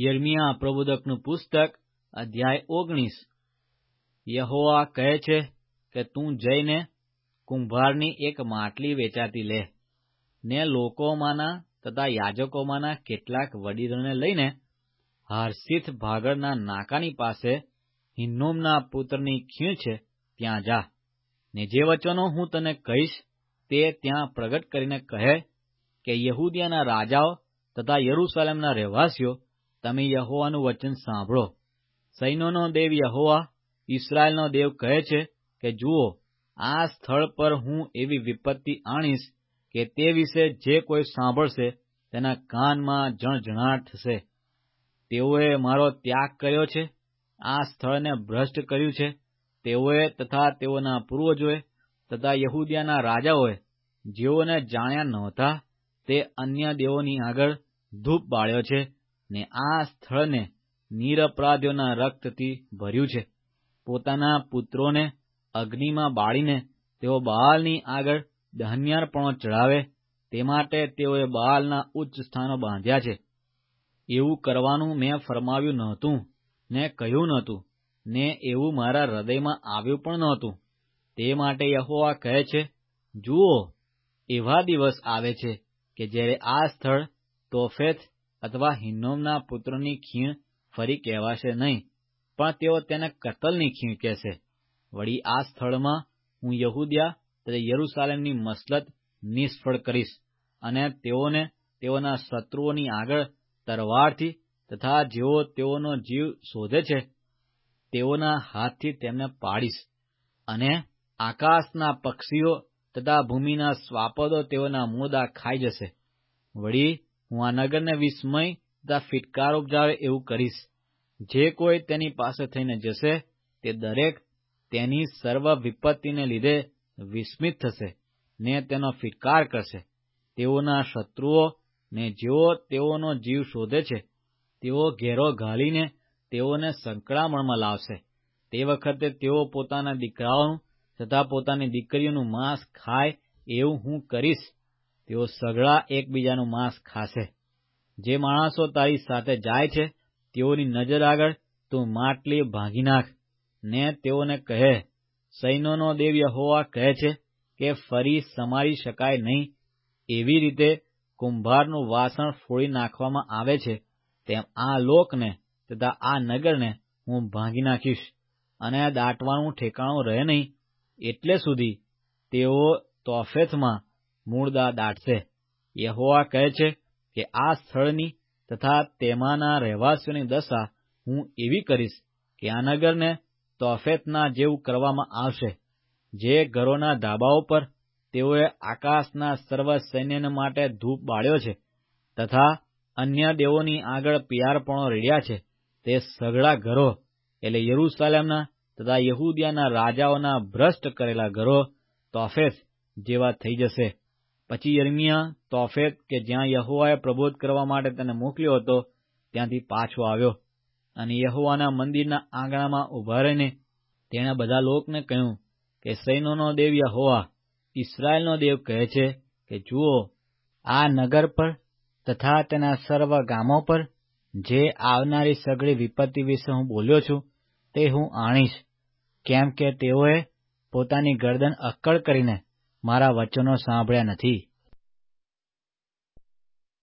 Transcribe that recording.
યિર્મયાહ પ્રબોધકનું પુસ્તક અધ્યાય 19। યહોવા કહે છે કે તું જઈને કુંભારની એક માટલી વેચાતી લે ને લોકોમાંના તથા યાજકોમાંના કેટલાક વડીલોને લઈને હારસીથ ભાગળના નાકાની પાસે હિન્નોમના પુત્રની ખીણ છે ત્યાં જા, ને જે વચનો હું તને કહીશ તે ત્યાં પ્રગટ કરીને કહે કે યહૂદિયાના રાજાઓ તથા યરૂશાલેમના રહેવાસીઓ, તમે યહોવાનું વચન સાંભળો। સૈન્યોનો દેવ યહોવા, ઇસ્રાયેલનો દેવ કહે છે કે જુઓ, આ સ્થળ પર હું એવી વિપત્તિ આણીશ કે તે વિશે જે કોઈ સાંભળશે તેના કાનમાં જણજણાટ થશે। તેઓએ મારો ત્યાગ કર્યો છે, આ સ્થળને ભ્રષ્ટ કર્યું છે। તેઓએ તથા તેઓના પૂર્વજોએ તથા યહૂદિયાના રાજાઓએ, જેઓને જાણ્યા નહોતા, તે અન્ય દેવોની આગળ ધૂપ બાળ્યો છે, ને આ સ્થળને નિરપરાધીઓના રક્તથી ભર્યું છે। પોતાના પુત્રોને અગ્નિમાં બાળીને તેઓ બાઆલની આગળ દહનયાર્પણો ચઢાવે, તે માટે તેઓએ બાઆલના ઉચ્ચ સ્થાનો બાંધ્યા છે। એવું કરવાનું મેં ફરમાવ્યું નહોતું ને કહ્યું નહોતું, ને એવું મારા હૃદયમાં આવ્યું પણ નહોતું। તે માટે યહોવા કહે છે, જુઓ, એવા દિવસ આવે છે કે જ્યારે આ સ્થળ તોફેત અથવા હિન્નોમના પુત્રોની ખીણ ફરી કહેવાશે નહીં, પણ તેઓ તેને કતલની ખીણ કહેશે। વળી આ સ્થળમાં હું યહૂદિયા તથા યરૂશાલેમની મસલત નિષ્ફળ કરીશ, અને તેઓને તેઓના શત્રુઓની આગળ તરવારથી તથા જેઓ તેઓનો જીવ શોધે છે તેઓના હાથથી તેમને પાડીશ, અને આકાશના પક્ષીઓ તથા ભૂમિના શ્વાપદો તેઓના મૂળદા ખાઈ જશે। વળી હું આ નગરને વિસ્મય તથા ફિટકાર ઉપજાવે એવું કરીશ। જે કોઈ તેની પાસે થઈને જશે તે દરેક તેની સર્વ વિપત્તિને લીધે વિસ્મિત થશે ને તેનો ફિટકાર કરશે। તેઓના શત્રુઓ ને જેઓ તેઓનો જીવ શોધે છે તેઓ ઘેરો ઘાલીને તેઓને સંકળામણમાં લાવશે। તે વખતે તેઓ પોતાના દીકરાઓનું તથા પોતાની દીકરીઓનું માંસ ખાય એવું હું કરીશ। તેઓ સઘળા એકબીજાનું માંસ ખાશે। જે માણસો તારી સાથે જાય છે તેઓની નજર આગળ તું માટલી ભાંગી નાખ, ને તેઓને કહે, સૈન્યોનો દેવ યહોવા કહે છે કે ફરી સમારી શકાય નહીં, એવી રીતે કુંભારનું વાસણ ફોડી નાખવામાં આવે છે તેમ આ લોકને તથા આ નગરને હું ભાંગી નાખીશ, અને દાટવાનું ઠેકાણું રહે નહીં એટલે સુધી તેઓ તોફેતમાં મૂળદા દાટશે। યહોવા કહે છે કે આ સ્થળની તથા તેમાંના રહેવાસીઓની દશા હું એવી કરીશ કે આ નગરને તોફેતના જેવું કરવામાં આવશે। જે ઘરોના ધાબાઓ પર તેઓએ આકાશના સર્વ સૈન્યને માટે ધૂપ બાળ્યો છે તથા અન્ય દેવોની આગળ પિયારપણો રેડ્યા છે, તે સઘળા ઘરો એટલે યરૂશાલેમના તથા યહૂદિયાના રાજાઓના ભ્રષ્ટ કરેલા ઘરો તોફેત જેવા થઈ જશે। પછી યિર્મયાહ તોફેત કે જ્યાં યહોવાએ પ્રબોધ કરવા માટે તેને મોકલ્યો હતો ત્યાંથી પાછો આવ્યો, અને યહોવાના મંદિરના આંગણામાં ઉભા રહીને તેણે બધા લોકને કહ્યું કે સૈન્યોનો દેવ યહોવા, ઇસ્રાયેલનો દેવ કહે છે કે જુઓ, આ નગર પર તથા તેના સર્વ ગામો પર જે આવનારી સઘળી વિપત્તિ વિશે હું બોલ્યો છું તે હું આણીશ, કેમ કે તેઓએ પોતાની ગરદન અક્કડ કરીને મારા વચનો સાંભળ્યા નથી।